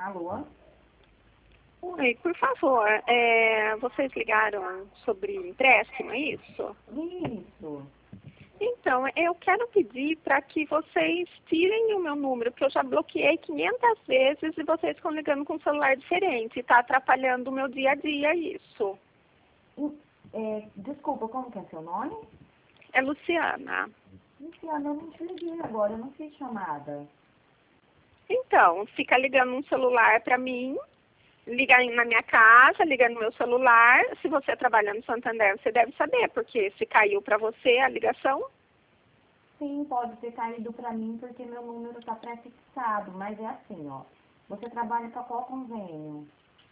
Alô? Oi, por favor, vocês ligaram sobre empréstimo, é isso? Isso. Então, eu quero pedir para que vocês tirem o meu número, porque eu já bloqueei 500 vezes e vocês estão ligando com um celular diferente. Está atrapalhando o meu dia a dia isso. Desculpa, como que é seu nome? É Luciana. Luciana, eu não te liguei agora, eu não fiz chamada. Então, fica ligando um celular para mim, liga na minha casa, liga no meu celular. Se você trabalha no Santander, você deve saber, porque se caiu para você a ligação. Sim, pode ter caído para mim porque meu número está pré-fixado, mas é assim, ó. Você trabalha para qual convênio?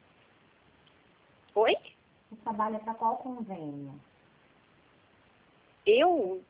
Oi? Você trabalha para qual convênio? Eu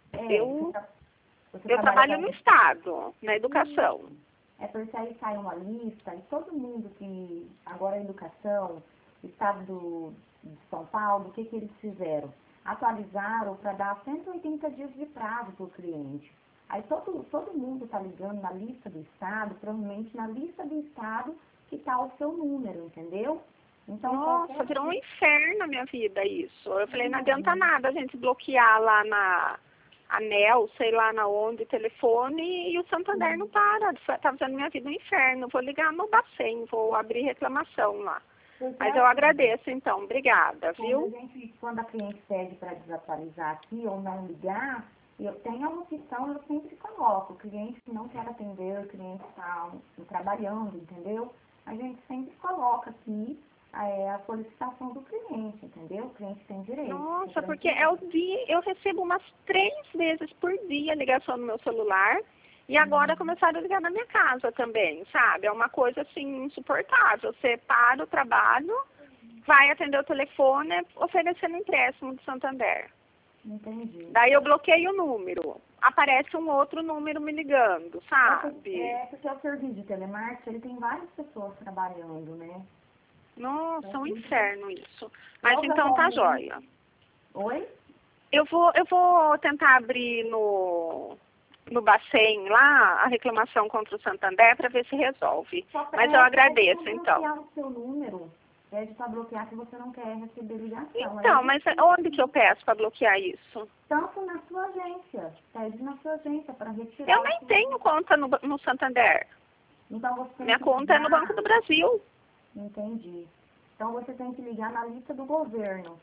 Você trabalho no Estado, na educação. É porque aí sai uma lista e todo mundo que agora a educação, Estado de São Paulo, o que eles fizeram? Atualizaram para dar 180 dias de prazo para o cliente. Aí todo mundo está ligando na lista do Estado, provavelmente na lista do Estado que está o seu número, entendeu? Então, Nossa, virou um inferno a minha vida isso. Eu falei, não adianta nada a gente bloquear lá na ANEL, sei lá na onde, telefone, e o Santander não para. Tá fazendo minha vida um inferno. Vou ligar no Bacen, vou abrir reclamação lá. Mas eu agradeço, então. Obrigada, viu? Quando a cliente pede para desatualizar aqui ou não ligar, eu tenho uma opção, eu sempre coloco. O cliente que não quer atender, o cliente está trabalhando, entendeu? A gente sempre coloca aqui a solicitação do cliente, entendeu? O cliente tem direito. Nossa, porque é o dia, eu recebo umas 3 vezes por dia ligação no meu celular. E agora começaram a ligar na minha casa também, sabe? É uma coisa, assim, insuportável. Você para o trabalho, vai atender o telefone oferecendo empréstimo do Santander. Entendi. Daí eu bloqueio o número. Aparece um outro número me ligando, sabe? Porque o serviço de telemarketing, ele tem várias pessoas trabalhando, né? Nossa, um inferno isso. Mas então tá jóia. Oi? Eu vou tentar abrir no Bacen lá a reclamação contra o Santander para ver se resolve. Mas eu agradeço, então. Bloquear o seu número, pede para bloquear se você não quer receber ligação. Então, mas onde que eu peço para bloquear isso? Tanto na sua agência, pede na sua agência para retirar. Eu nem tenho conta no Santander. Então você tem Minha que conta é no Banco do Brasil. Entendi. Então você tem que ligar na lista do governo.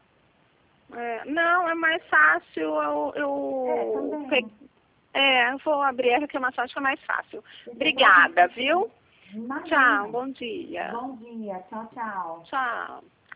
Não, é mais fácil eu vou abrir a reclamação, acho que é mais fácil. Obrigada, viu? Imagina. Tchau, bom dia. Bom dia, tchau, tchau. Tchau.